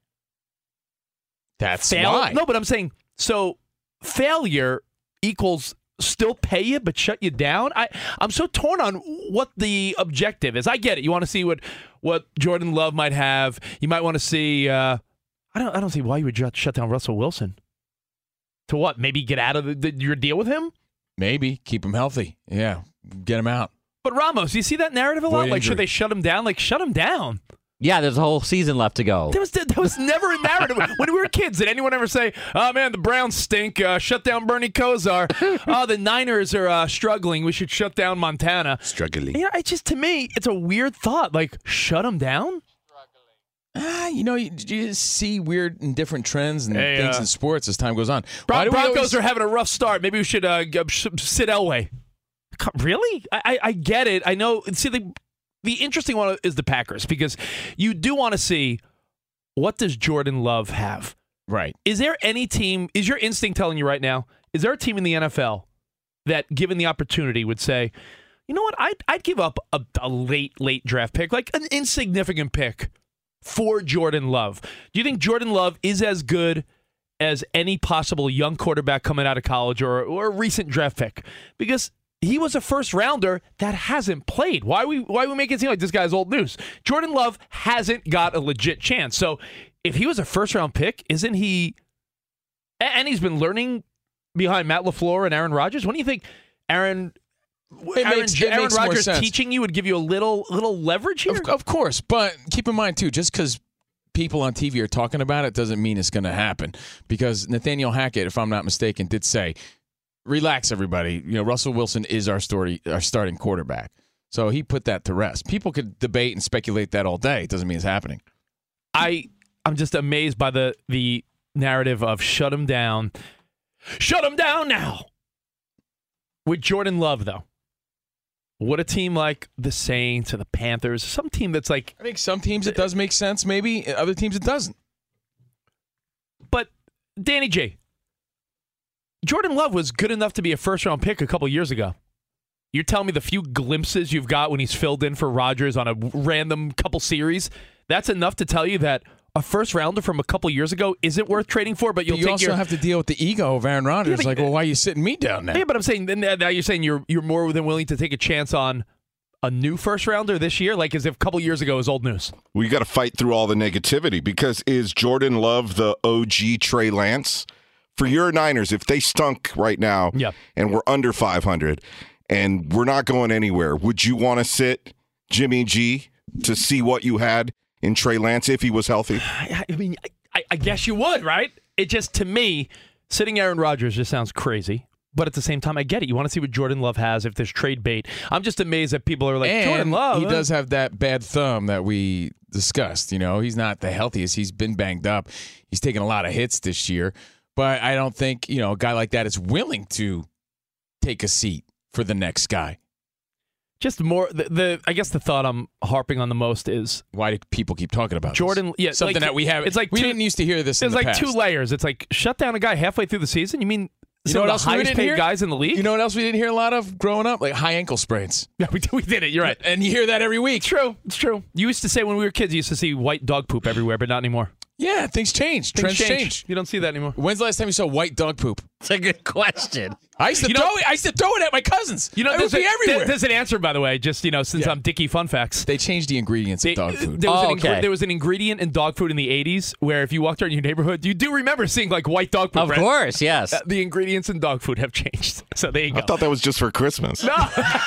That's Fail- why. No, but I'm saying, so failure equals still pay you but shut you down? I, I'm so torn on what the objective is. I get it. You want to see what, what Jordan Love might have. You might want to see, uh, I don't I don't see why you would shut, shut down Russell Wilson. To what? Maybe get out of the, the, your deal with him? Maybe. Keep him healthy. Yeah. Get him out. But Ramos, you see that narrative a lot? Void Like, injury. should they shut him down? Like, shut him down. Yeah, there's a whole season left to go. There was there was never a narrative. When we were kids, did anyone ever say, oh, man, the Browns stink, uh, shut down Bernie Kosar. Oh, the Niners are uh, struggling, we should shut down Montana. Struggling. You know, it just, to me, it's a weird thought. Like, shut them down? Ah, you know, you, you just see weird and different trends and Hey, things uh, in sports as time goes on. Why Bron- do we Broncos always- are having a rough start. Maybe we should uh, g- sh- sit Elway. Co- Really? I, I, I get it. I know. See, the, the interesting one is the Packers, because you do want to see, what does Jordan Love have? Right. Is there any team, is your instinct telling you right now, is there a team in the N F L that, given the opportunity, would say, you know what, I'd, I'd give up a, a late, late draft pick, like an insignificant pick, for Jordan Love? Do you think Jordan Love is as good as any possible young quarterback coming out of college, or, or a recent draft pick? Because he was a first rounder that hasn't played. Why we why we make it seem like this guy's old news? Jordan Love hasn't got a legit chance. So if he was a first round pick, isn't he? And he's been learning behind Matt LaFleur and Aaron Rodgers. When do you think Aaron? It Aaron, makes- it Aaron makes more Rodgers sense. teaching you would give you a little little leverage here. Of, of course, but keep in mind, too, just because people on T V are talking about it doesn't mean it's going to happen. Because Nathaniel Hackett, if I'm not mistaken, did say, relax, everybody. You know, Russell Wilson is our story, our starting quarterback. So he put that to rest. People could debate and speculate that all day. It doesn't mean it's happening. I I'm just amazed by the the narrative of shut him down, shut him down now. With Jordan Love, though, would a team like the Saints or the Panthers, some team that's like, I think some teams it does make sense, maybe other teams it doesn't. But Danny J, Jordan Love was good enough to be a first round pick a couple years ago. You're telling me the few glimpses you've got when he's filled in for Rodgers on a random couple series, that's enough to tell you that a first rounder from a couple years ago isn't worth trading for? But you'll But you take also your, have to deal with the ego of Aaron Rodgers. Yeah, but- like, well, why are you sitting me down now? Yeah, but I'm saying then now you're saying you're you're more than willing to take a chance on a new first rounder this year, like as if a couple years ago was old news. Well, you got to fight through all the negativity, because is Jordan Love the O G Trey Lance? For your Niners, if they stunk right now Yep. and we're under five hundred and we're not going anywhere, would you want to sit Jimmy G to see what you had in Trey Lance if he was healthy? I, I mean, I, I guess you would, right? It just, to me, sitting Aaron Rodgers just sounds crazy. But at the same time, I get it. You want to see what Jordan Love has if there's trade bait. I'm just amazed that people are like, and Jordan Love. he huh? does have that bad thumb that we discussed. You know, he's not the healthiest. He's been banged up. He's taken a lot of hits this year. But I don't think, you know, a guy like that is willing to take a seat for the next guy. Just more, the, the I guess the thought I'm harping on the most is why do people keep talking about Jordan? this? Yeah, something like, that we have. It's like we two, didn't used to hear this. There's in the like past. two layers. It's like shut down a guy halfway through the season. You mean You some know what of else the we highest didn't paid hear? guys in the league? You know what else we didn't hear a lot of growing up? Like high ankle sprains. Yeah, we did, we did it. You're right. And you hear that every week. It's true. It's true. You used to say when we were kids, you used to see white dog poop everywhere, but not anymore. Yeah, things change. Things Trends change. change. You don't see that anymore. When's the last time you saw white dog poop? It's a good question. I used to You throw know- it. I used to throw it at my cousins. You know, it would there's, be a, everywhere. there- there's an answer, by the way, just, you know, since Yeah. I'm Dickie Fun Facts. They changed the ingredients They- of dog food. There was, Oh, an ingre- okay. there was an ingredient in dog food in the eighties where if you walked around your neighborhood, you do remember seeing like white dog poop, Of right? course, yes. Uh, the ingredients in dog food have changed. So there you go. I thought that was just for Christmas. No.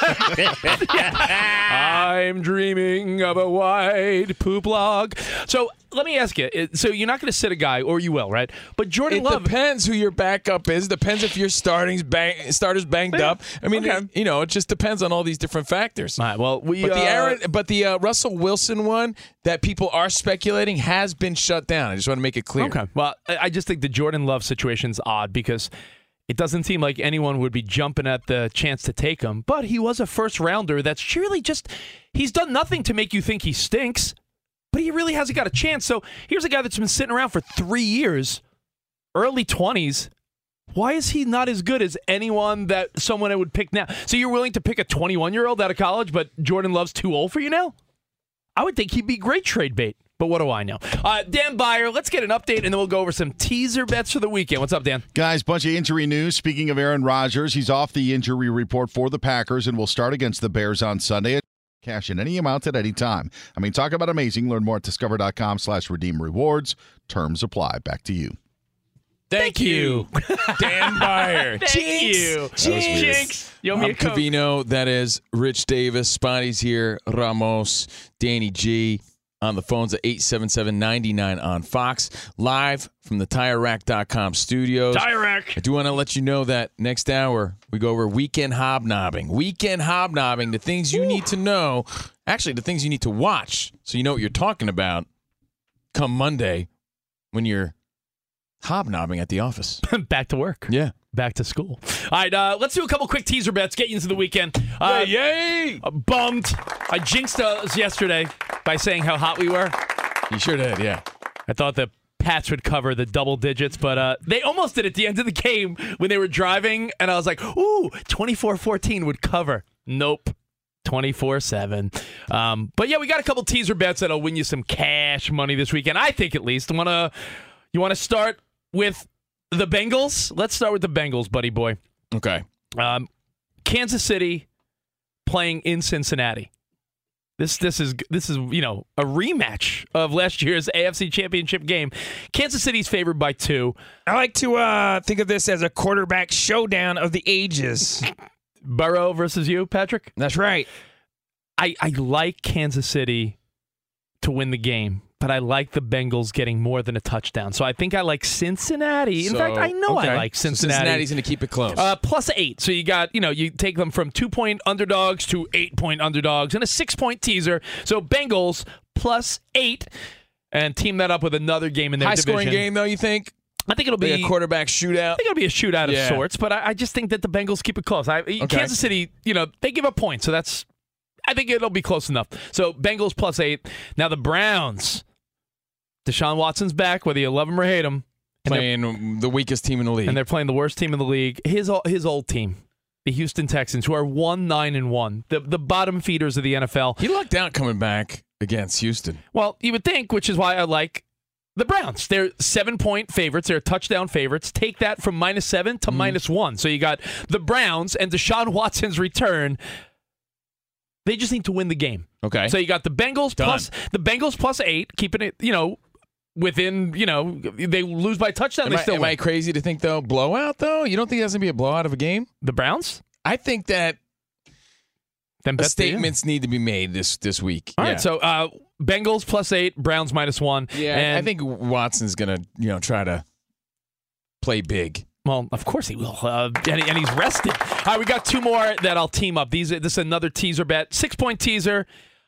I'm dreaming of a white poop log. So let me ask you. it- So you're not going to sit a guy, or you will, right? But Jordan It Love. depends who your backup is. Depends if your starting's bang, starter's banged Yeah. up. I mean, Okay. it- you know, it just depends on all these different factors. All right, well, we. But the uh, Aaron, but the uh, Russell Wilson one that people are speculating has been shut down. I just want to make it clear. Okay. Well, I I just think the Jordan Love situation's odd because it doesn't seem like anyone would be jumping at the chance to take him. But he was a first rounder. That's surely just he's done nothing to make you think he stinks. But he really hasn't got a chance. So here's a guy that's been sitting around for three years, early twenties. Why is he not as good as anyone that someone I would pick now? So you're willing to pick a twenty-one-year-old out of college, but Jordan Love's too old for you now? I would think he'd be great trade bait. But what do I know? Uh, Dan Byer, let's get an update, and then we'll go over some teaser bets for the weekend. What's up, Dan? Guys, bunch of injury news. Speaking of Aaron Rodgers, he's off the injury report for the Packers and will start against the Bears on Sunday. Cash in any amount at any time. I mean, talk about amazing. Learn more at discover.com slash redeem rewards. Terms apply. Back to you. Thank you, Dan Byer. Thank Jinx. you. Jinx. Jinx. You owe me I'm a Coke. Covino. That is Rich Davis. Spotty's here. Ramos. Danny G. On the phones at eight seven seven, nine nine on Fox. Live from the Tire Rack dot com studios. Tire Rack. I do want to let you know that next hour we go over weekend hobnobbing. Weekend hobnobbing, the things you need to know. Actually, the things you need to watch so you know what you're talking about come Monday when you're hobnobbing at the office. Back to work. Yeah. Back to school. All right, uh, let's do a couple quick teaser bets, get you into the weekend. Uh, yay! uh, bummed. I jinxed us yesterday by saying how hot we were. You sure did, yeah. I thought the Pats would cover the double digits, but uh, they almost did at the end of the game when they were driving, and I was like, ooh, twenty-four fourteen would cover. Nope. twenty-four seven. Um, but yeah, we got a couple teaser bets that'll win you some cash money this weekend, I think at least. Wanna, you want to start with the Bengals? Let's start with the Bengals, buddy boy. Okay. Um, Kansas City playing in Cincinnati. This this is this is you know a rematch of last year's A F C Championship game. Kansas City's favored by two. I like to uh, think of this as a quarterback showdown of the ages. Burrow versus you, Patrick. That's right. I I like Kansas City to win the game, but I like the Bengals getting more than a touchdown. So I think I like Cincinnati. In So, fact, I know okay. I like So Cincinnati. Cincinnati's going to keep it close. Uh, plus eight. So you got, you know, you take them from two-point underdogs to eight-point underdogs and a six-point teaser. So Bengals plus eight and team that up with another game in their High-scoring division. game, though, you think? I think it'll be Like a quarterback shootout? I think it'll be a shootout of Yeah. sorts, but I, I just think that the Bengals keep it close. I, Kansas City, you know, they give up points, so that's I think it'll be close enough. So Bengals plus eight. Now the Browns. Deshaun Watson's back, whether you love him or hate him. And Playing the weakest team in the league. and they're playing the worst team in the league. His o- his old team, the Houston Texans, who are one nine and one, the the bottom feeders of the N F L. He lucked out coming back against Houston. Well, you would think, which is why I like the Browns. They're seven-point favorites. They're touchdown favorites. Take that from minus seven to minus one. So you got the Browns and Deshaun Watson's return. They just need to win the game. Okay. So you got the Bengals Done. plus the Bengals plus eight, keeping it, you know, within, you know, they lose by touchdown. Am, they I, still am win. I crazy to think, though, blowout, though? You don't think that's going to be a blowout of a game? The Browns? I think that then uh, statements need to be made this, this week. All yeah. right, so uh, Bengals plus eight, Browns minus one. Yeah, and I think Watson's going to, you know, try to play big Well, of course he will, uh, and, and he's rested. All right, we got two more that I'll team up. These, this is another teaser bet, six-point teaser.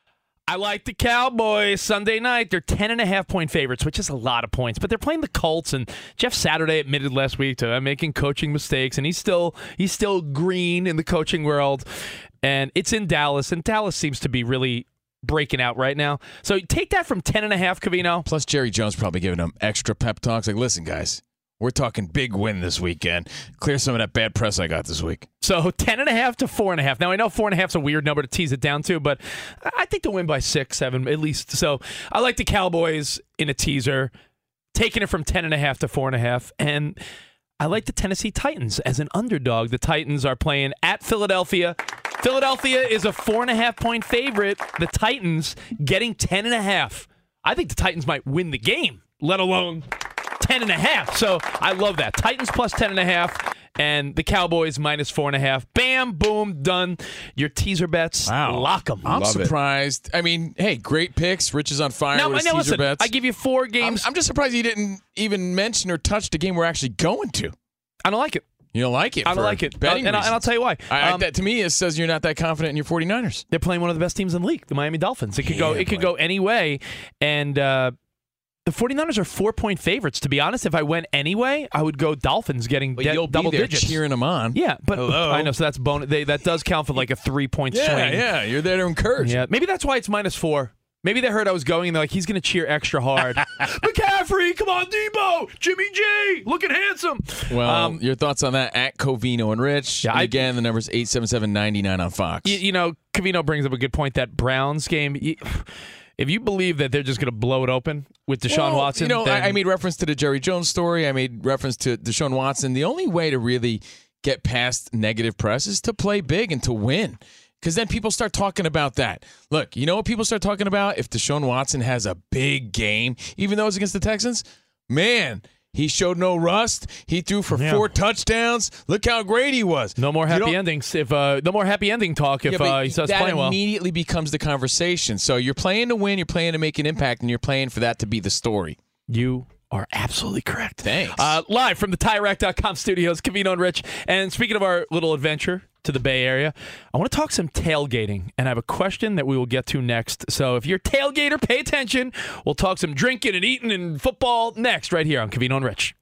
I like the Cowboys Sunday night. They're ten and a half point favorites, which is a lot of points, but they're playing the Colts. And Jeff Saturday admitted last week to uh, making coaching mistakes, and he's still he's still green in the coaching world. And it's in Dallas, and Dallas seems to be really breaking out right now. So take that from ten and a half, Covino. Plus, Jerry Jones probably giving them extra pep talks. Like, listen, guys, we're talking big win this weekend. Clear some of that bad press I got this week. So ten and a half to four and a half. Now I know four and a half is a weird number to tease it down to, but I think they'll win by six, seven at least. So I like the Cowboys in a teaser, taking it from ten and a half to four and a half, and I like the Tennessee Titans as an underdog. The Titans are playing at Philadelphia. Philadelphia is a four and a half point favorite. The Titans getting ten and a half. I think the Titans might win the game, let alone ten and a half. So I love that. Titans plus ten and a half, and the Cowboys minus four and a half. Bam, boom, done. Your teaser bets, wow. Lock them. I'm love surprised. It. I mean, hey, great picks. Rich is on fire now, with his now, teaser listen, bets. I give you four games. I'm, I'm just surprised he didn't even mention or touch the game we're actually going to. I don't like it. You don't like it? I don't like it. Betting uh, and, I, and I'll tell you why. I, um, I, that, to me, it says you're not that confident in your 49ers. They're playing one of the best teams in the league, the Miami Dolphins. It could yeah, go. It boy. could go any way, and uh, the 49ers are four-point favorites. To be honest, if I went anyway, I would go Dolphins getting but de- you'll double be there digits, cheering them on. Yeah, but Hello. I know. So that's bonus. They, that does count for like a three-point yeah, swing. Yeah, you're there to encourage. Yeah, maybe that's why it's minus four. Maybe they heard I was going, and they're like, he's going to cheer extra hard. McCaffrey, come on, Debo, Jimmy G, looking handsome. Well, um, your thoughts on that at Covino and Rich. Yeah, and I, again, the number's eight seven seven, nine nine on Fox. You, you know, Covino brings up a good point. That Browns game, you, if you believe that they're just going to blow it open with Deshaun well, Watson. You know, then, I, I made reference to the Jerry Jones story. I made reference to Deshaun Watson. The only way to really get past negative press is to play big and to win. Because then people start talking about that. Look, you know what people start talking about? If Deshaun Watson has a big game, even though it's against the Texans, man, he showed no rust. He threw for yeah. four touchdowns. Look how great he was. No more happy endings. If uh, no more happy ending talk if yeah, uh, he starts that playing well. That immediately becomes the conversation. So you're playing to win, you're playing to make an impact, and you're playing for that to be the story. You are absolutely correct. Thanks. Uh, live from the Tire Rack dot com studios, Covino and Rich. And speaking of our little adventure to the Bay Area, I want to talk some tailgating, and I have a question that we will get to next. So if you're a tailgater, pay attention. We'll talk some drinking and eating and football next right here on Covino and Rich.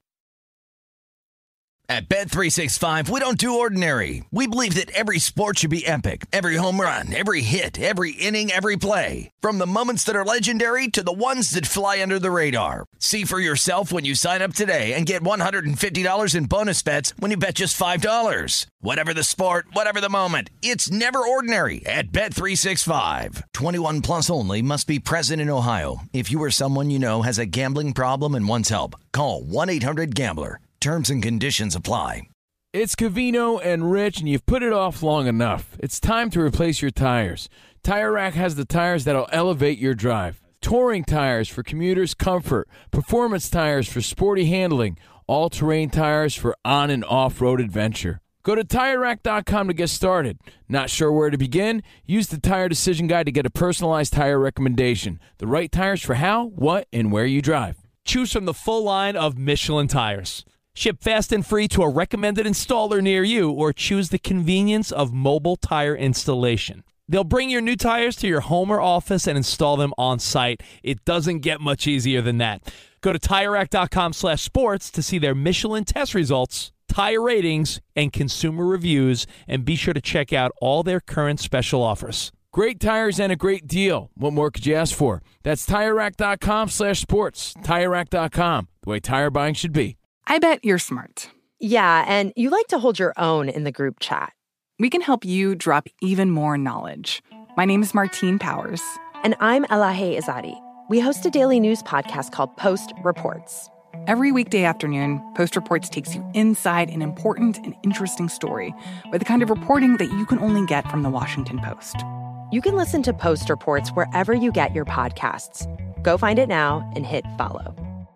At Bet three sixty-five, we don't do ordinary. We believe that every sport should be epic. Every home run, every hit, every inning, every play. From the moments that are legendary to the ones that fly under the radar. See for yourself when you sign up today and get one hundred fifty dollars in bonus bets when you bet just five dollars. Whatever the sport, whatever the moment, it's never ordinary at Bet three sixty-five. twenty-one plus only. Must be present in Ohio. If you or someone you know has a gambling problem and wants help, call one eight hundred gambler. Terms and conditions apply. It's Covino and Rich, and you've put it off long enough. It's time to replace your tires. Tire Rack has the tires that'll elevate your drive. Touring tires for commuters' comfort. Performance tires for sporty handling. All-terrain tires for on- and off-road adventure. Go to Tire Rack dot com to get started. Not sure where to begin? Use the Tire Decision Guide to get a personalized tire recommendation. The right tires for how, what, and where you drive. Choose from the full line of Michelin tires. Ship fast and free to a recommended installer near you, or choose the convenience of mobile tire installation. They'll bring your new tires to your home or office and install them on site. It doesn't get much easier than that. Go to Tire Rack dot com slash sports to see their Michelin test results, tire ratings, and consumer reviews, and be sure to check out all their current special offers. Great tires and a great deal. What more could you ask for? That's Tire Rack dot com slash sports. Tire Rack dot com, the way tire buying should be. I bet you're smart. Yeah, and you like to hold your own in the group chat. We can help you drop even more knowledge. My name is Martine Powers. And I'm Elahe Izadi. We host a daily news podcast called Post Reports. Every weekday afternoon, Post Reports takes you inside an important and interesting story with the kind of reporting that you can only get from the Washington Post. You can listen to Post Reports wherever you get your podcasts. Go find it now and hit follow.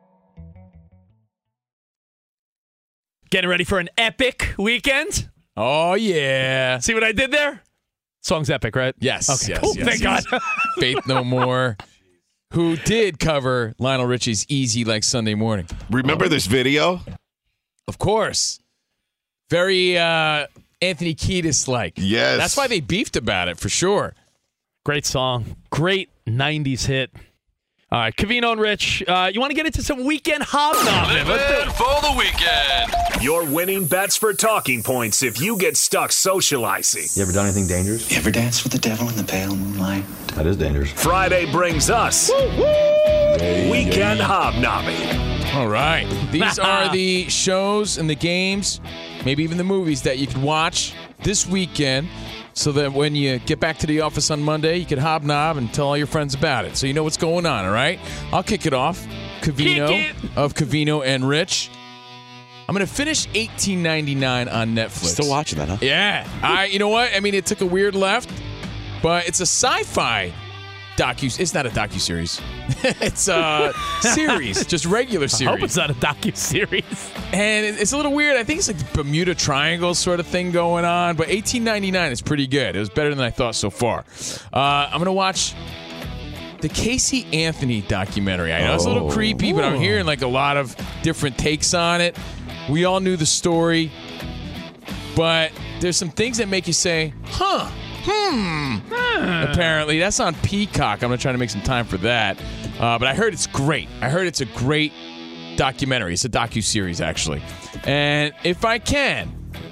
Getting ready for an epic weekend? Oh, yeah. See what I did there? Song's epic, right? Yes. Okay, yes, cool. yes, Thank yes. God. Faith No More, who did cover Lionel Richie's Easy Like Sunday Morning. Remember oh. this video? Of course. Very uh, Anthony Kiedis-like. Yes. That's why they beefed about it, for sure. Great song. Great nineties hit. All right, Covino and Rich, uh, you want to get into some weekend hobnobbing? Living for the weekend. Your winning bets for talking points if you get stuck socializing. You ever done anything dangerous? You ever danced with the devil in the pale moonlight? That is dangerous. Friday brings us Weekend Hobnobbing. All right. These are the shows and the games, maybe even the movies that you could watch this weekend so that when you get back to the office on Monday, you can hobnob and tell all your friends about it so you know what's going on, all right? I'll kick it off. Covino Kick it. of Covino and Rich. I'm going to finish eighteen ninety-nine on Netflix. Still watching that, huh? Yeah. I. You know what? I mean, it took a weird left, but it's a sci-fi docu. It's not a docu-series. It's a series, just regular series. I hope it's not a docu-series. And it's a little weird. I think it's like the Bermuda Triangle sort of thing going on. But eighteen ninety-nine is pretty good. It was better than I thought so far. Uh, I'm going to watch the Casey Anthony documentary. I know it's a little Oh. creepy, but I'm hearing like a lot of different takes on it. We all knew the story. But there's some things that make you say, huh, hmm. Apparently. That's on Peacock. I'm going to try to make some time for that. Uh, but I heard it's great. I heard it's a great documentary. It's a docu-series, actually. And if I can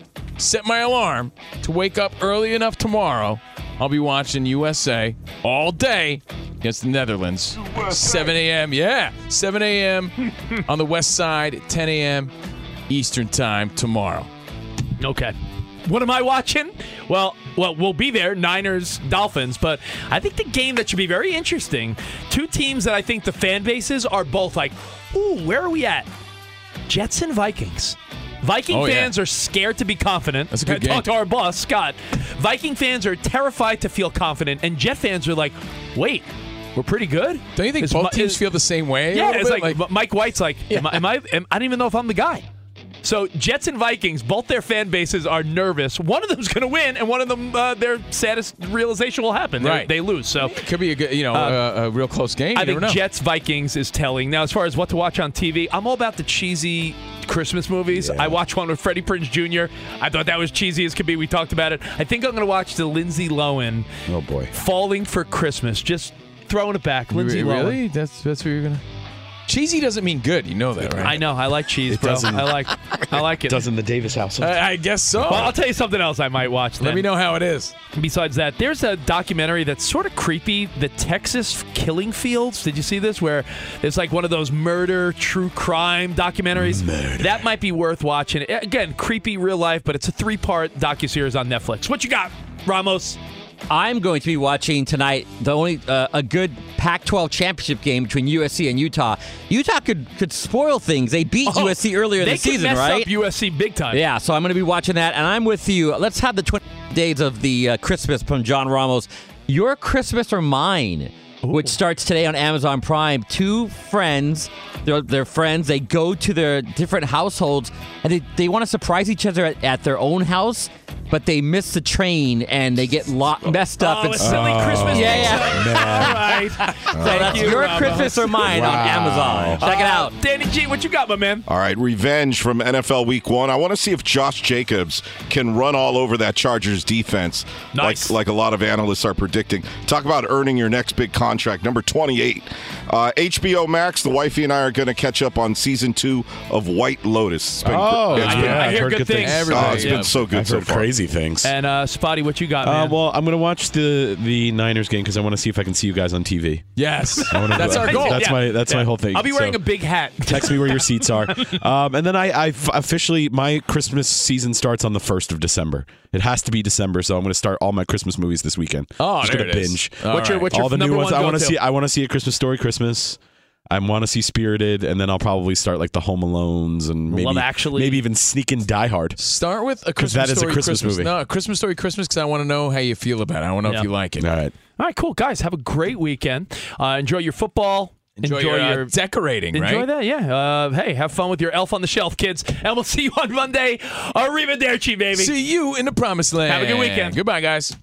set my alarm to wake up early enough tomorrow, I'll be watching U S A all day against the Netherlands. seven a.m. Yeah, seven a.m. on the west side, ten a.m. Eastern time tomorrow. Okay. What am I watching? Well, well, we'll be there, Niners, Dolphins, but I think the game that should be very interesting, two teams that I think the fan bases are both like, ooh, where are we at? Jets and Vikings. Viking Oh, yeah. fans are scared to be confident. That's a good Talk game. to our boss, Scott. Viking fans are terrified to feel confident, and Jet fans are like, wait, we're pretty good? Don't you think Is both Mi- teams is- feel the same way? a Yeah, little it's bit? like, Mike White's like, am, I, am I? Am, I don't even know if I'm the guy. So Jets and Vikings, both their fan bases are nervous. One of them's going to win, and one of them, uh, their saddest realization will happen. They- Right. They lose. So could be a good, you know, Uh, a, a real close game. I You think never know. Jets Vikings is telling. Now, as far as what to watch on T V, I'm all about the cheesy Christmas movies. I watched one with Freddie Prinze Junior I thought that was cheesy as could be. We talked about it. I think I'm going to watch the Lindsay Lohan. Oh boy, Falling for Christmas. Just throwing it back. Lindsay Re- Lohan. really? That's that's what you're gonna. Cheesy doesn't mean good. You know that, right? I know. I like cheese, It bro. doesn't- I like. I like it. Doesn't the Davis house? I, I guess so. Well, I'll tell you something else I might watch then. Let me know how it is. Besides that, there's a documentary that's sort of creepy, The Texas Killing Fields. Did you see this? Where it's like one of those murder, true crime documentaries. Murder. That might be worth watching. Again, creepy real life, but it's a three-part docuseries on Netflix. What you got, Ramos? I'm going to be watching tonight the only uh, a good Pac twelve championship game between U S C and Utah. Utah could could spoil things. They beat Oh, U S C earlier they this could season, mess right? up U S C big time. Yeah, so I'm going to be watching that, and I'm with you. Let's have the twenty days of the uh, Christmas from John Ramos. Your Christmas or Mine, which starts today on Amazon Prime. Two friends, they're, they're friends. They go to their different households, and they, they want to surprise each other at, at their own house, but they miss the train, and they get lo- messed up. Oh, and a silly Christmas Yeah, pizza. yeah. All right. So that's you, Your Ramos. Christmas or Mine on Amazon. Check it out. Uh, Danny G, what you got, my man? All right, revenge from N F L Week One. I want to see if Josh Jacobs can run all over that Chargers defense, Nice. like like a lot of analysts are predicting. Talk about earning your next big contract. Number twenty-eight, uh, H B O Max. The wifey and I are going to catch up on season two of White Lotus. It's been, Oh, it's I- been, I I've hear heard good good things. things. oh, it's Yeah. been so good I've so heard far. crazy things. And uh, Spotty, what you got, Uh, man? well, I'm going to watch the the Niners game because I want to see if I can see you guys on T V. Yes, I wanna that's do our that. goal. That's Yeah. my that's Yeah. my whole thing. I'll be wearing So a big hat. text me where your seats are. Um, and then I, I f- officially my Christmas season starts on the first of December. It has to be December, so I'm going to start all my Christmas movies this weekend. Oh, just there gonna it is. binge. All What's your right. what's your all the number new ones. one I want to go-to? see. I want to see A Christmas Story Christmas. I want to see Spirited, and then I'll probably start like the Home Alones and maybe Love Actually. maybe even sneak in Die Hard. Start with a 'Cause Christmas that is a Story Christmas movie. No, a Christmas Story Christmas because I want to know how you feel about it. I want to know Yeah. if you like it. All right. All right, cool. Guys, have a great weekend. Uh, enjoy your football. Enjoy, your, uh, decorating, Enjoy right? that, yeah. Uh, hey, have fun with your Elf on the Shelf, kids. And we'll see you on Monday. Arrivederci, baby. See you in the promised land. Have a good weekend. Goodbye, guys.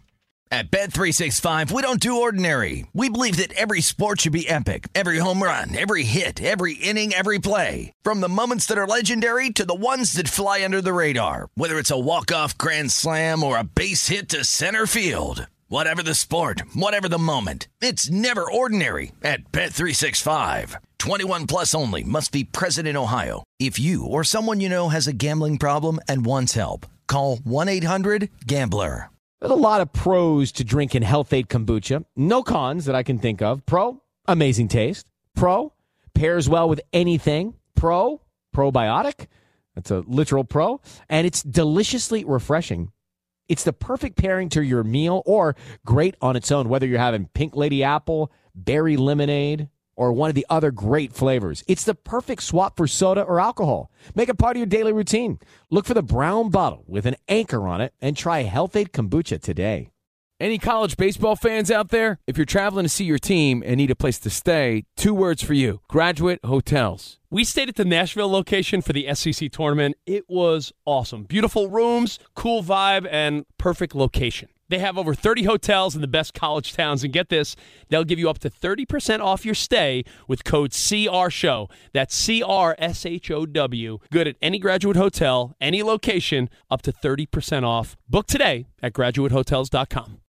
At Bet three sixty-five, we don't do ordinary. We believe that every sport should be epic. Every home run, every hit, every inning, every play. From the moments that are legendary to the ones that fly under the radar. Whether it's a walk-off grand slam or a base hit to center field. Whatever the sport, whatever the moment. It's never ordinary at Bet three sixty-five. twenty-one plus only. Must be present in Ohio. If you or someone you know has a gambling problem and wants help, call one eight hundred gambler. There's a lot of pros to drinking Health-Ade kombucha. No cons that I can think of. Pro, amazing taste. Pro, pairs well with anything. Pro, probiotic. That's a literal pro. And it's deliciously refreshing. It's the perfect pairing to your meal or great on its own, whether you're having pink lady apple, berry lemonade, or one of the other great flavors. It's the perfect swap for soda or alcohol. Make it part of your daily routine. Look for the brown bottle with an anchor on it and try Health-Ade kombucha today. Any college baseball fans out there? If you're traveling to see your team and need a place to stay, two words for you: Graduate Hotels. We stayed at the Nashville location for the S E C tournament. It was awesome. Beautiful rooms, cool vibe, and perfect location. They have over thirty hotels in the best college towns, and get this, they'll give you up to thirty percent off your stay with code C R SHOW. That's C R S H O W. Good at any Graduate Hotel, any location, up to thirty percent off. Book today at graduate hotels dot com.